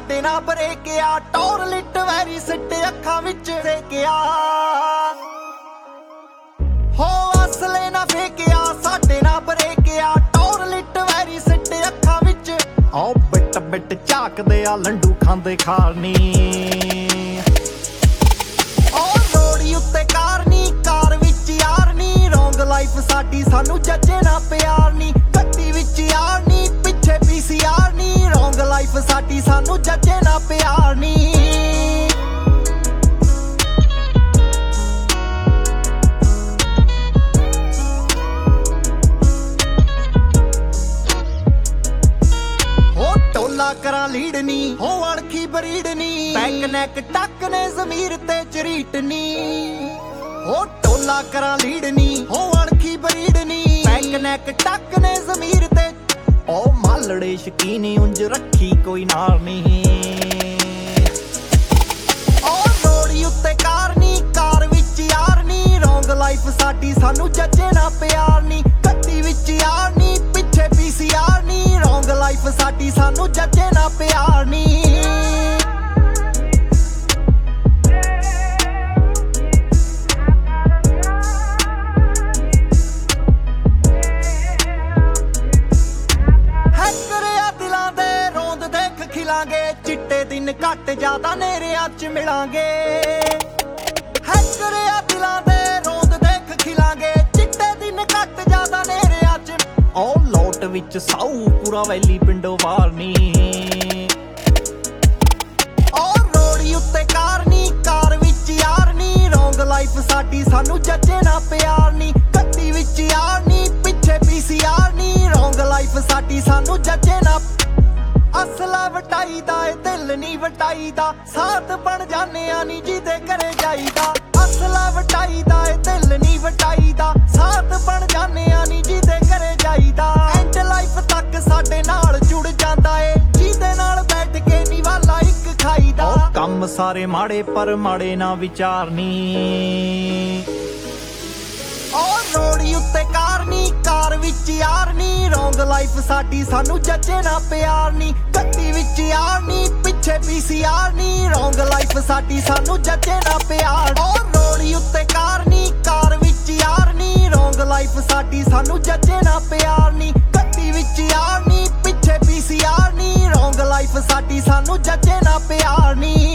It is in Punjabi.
ਸਾਡੇ ਨਾਲ ਬਰੇਕਿਆ ਟੌਰ ਲਿਟ ਵੈਰੀ ਸਿੱਟ ਅੱਖਾਂ ਵਿੱਚ ਸੇਕਿਆ ਹੋ ਅਸਲੇ ਨਾ ਫੇਕਿਆ ਸਾਡੇ ਨਾਲ ਬਰੇਕਿਆ ਟੌਰ ਲਿਟ ਵੈਰੀ ਸਿੱਟ ਅੱਖਾਂ ਵਿੱਚ ਓ ਬਿੱਟ ਬਿੱਟ ਝਾਕਦੇ ਆ ਲੰਡੂ ਖਾਂਦੇ ਖਾਰਨੀ ਓ ਰੋੜੀ ਉੱਤੇ ਕਾਰਨੀ ਕਾਰ ਵਿੱਚ ਯਾਰ ਨੀ ਰੌਂਗ ਲਾਈਫ ਸਾਡੀ ਸਾਨੂੰ ਜੱਜੇ ਨਾ ਪਿਆਰ ਨੀ ਗੱਡੀ ਵਿੱਚ ਯਾਰ ਨੀ ਪਿੱਛੇ ਪੀਸੀਆਰ ਨੀ ਰੌਂਗ ਲਾਈਫ ਸਾਡੀ ਸਾਨੂੰ ਜੱਜੇ ਨਾ ਪਿਆਰ ਨੀ ਕਰਾਂ ਲੀਡ ਨੀ ਹੋ ਅਣਖੀ ਬਰੀਡ ਨੀ ਬੈਕ ਨੈਕ ਟੱਕ ਨੇ ਜ਼ਮੀਰ ਤੇ ਚਰੀਟ ਨੀ ਹੋ ਟੋਲਾ ਕਰਾਂ ਲੀਡ ਨੀ ਹੋ ਅਣਖੀ ਬਰੀਡ ਨੀ ਬੈਕ ਨੈਕ ਟੱਕ ਨੇ ਜ਼ਮੀਰ ਤੇ ਓ ਮਾਲੜੇ ਸ਼ਕੀਨੀ ਉਂਝ ਰੱਖੀ ਕੋਈ ਨਾਰ ਨੀ ਓ ਰੋੜੀ ਉੱਤੇ ਕਾਰ ਵਿੱਚ ਯਾਰ ਨੀ ਰੌਂਗ ਲਾਈਫ ਸਾਡੀ ਸਾਨੂੰ ਜੱਜੇ ਨਾ ਪਿਆਰ ਨੀ ਗੱਡੀ ਵਿੱਚ ਯਾਰ ਨੀ ਪਿੱਛੇ ਪੀਸੀਆਰ ਨੀ ਰੌਂਗ ਲਾਈਫ ਸਾਡੀ ਸਾਨੂੰ ਜੱਜੇ ਨਾ ਪਿਆਰ ਨੀ ਹੈਕਰਿਆ ਦਿਲਾਂ ਦੇ ਰੋਂਦ ਦੇਖ ਖਿਲਾਂਗੇ ਚਿੱਟੇ ਦਿਨ ਘੱਟ ਜ਼ਿਆਦਾ ਨੇਰਿਆਂ 'ਚ ਮਿਲਾਂਗੇ ਹੈਕਰਿਆ ਦਿਲਾਂ ਦੇ ਰੋਂਦ ਦੇਖ ਖਿਲਾਂਗੇ ਚਿੱਟੇ ਦਿਨ ਘੱਟ ਜ਼ਿਆਦਾ ਨੇਰਿਆਂ 'ਚ ਓ ਲੋਟ ਵਿੱਚ ਸਾਊ ਪੂਰਾ ਵੈਲੀ ਪਿੰਡੋਂ ਵਾਰਨੀ ਓ ਰੋੜੀ ਉੱਤੇ ਕਾਰ ਵਿੱਚ ਯਾਰ ਨੀ ਰੌਂਗ ਲਾਈਫ ਸਾਡੀ ਸਾਨੂੰ ਜੱਜੇ ਨਾ ਪਿਆਰ ਨੀ ਗੱਡੀ ਵਿੱਚ ਯਾਰ ਨੀ ਪਿੱਛੇ ਪੀਸੀਆਰ ਨੀ ਰੌਂਗ ਲਾਈਫ ਸਾਡੀ ਸਾਨੂੰ ਜੱਜੇ ਨਾ ਅਸਲਾ ਵਟਾਈਦਾ ਏ ਦਿਲ ਨੀ ਵਟਾਈਦਾ ਸਾਥ ਬਣ ਜਾਨੇ ਆ ਨੀ ਜਿਹਦੇ ਘਰੇ ਜਾਈਦਾ ਅਸਲਾ ਵਟਾਈਦਾ ਏ ਦਿਲ ਨੀ ਵਟਾਈਦਾ ਸਾਥ ਬਣ ਜਾਨੇ ਆ ਨੀ ਜਿਹਦੇ ਘਰੇ ਜਾਈਦਾ ਐਂਡ ਲਾਈਫ ਤੱਕ ਸਾਡੇ ਨਾਲ ਜੁੜ ਜਾਂਦਾ ਏ ਜਿਹਦੇ ਨਾਲ ਬੈਠ ਕੇ ਨੀ ਵਾਲਾ ਇੱਕ ਖਾਈਦਾ ਕੰਮ ਸਾਰੇ ਮਾੜੇ ਪਰ ਮਾੜੇ ਨਾ ਵਿਚਾਰਨੀ ਓ ਰੋੜੀ ਉੱਤੇ ਕਾਰ ਵਿੱਚ ਯਾਰ ਨੀ ਰੌਂਗ ਲਾਈਫ ਸਾਡੀ ਸਾਨੂੰ ਜੱਜੇ ਨਾ ਪਿਆਰ ਨੀ ਗੱਡੀ ਵਿੱਚ ਯਾਰ ਨੀ ਪਿੱਛੇ ਪੀਸੀਆਰ ਨੀ ਰੌਂਗ ਲਾਈਫ ਸਾਡੀ ਸਾਨੂੰ ਜੱਜੇ ਨਾ ਪਿਆਰ ਓ ਰੋੜੀ ਉੱਤੇ ਕਾਰ ਵਿੱਚ ਯਾਰ ਨੀ ਰੌਂਗ ਲਾਈਫ ਸਾਡੀ ਸਾਨੂੰ ਜੱਜੇ ਨਾ ਪਿਆਰ ਨੀ ਗੱਡੀ ਵਿੱਚ ਯਾਰ ਨੀ ਪਿੱਛੇ ਪੀਸੀਆਰ ਨੀ ਰੌਂਗ ਲਾਈਫ ਸਾਡੀ ਸਾਨੂੰ ਜੱਜੇ ਨਾ ਪਿਆਰ ਨੀ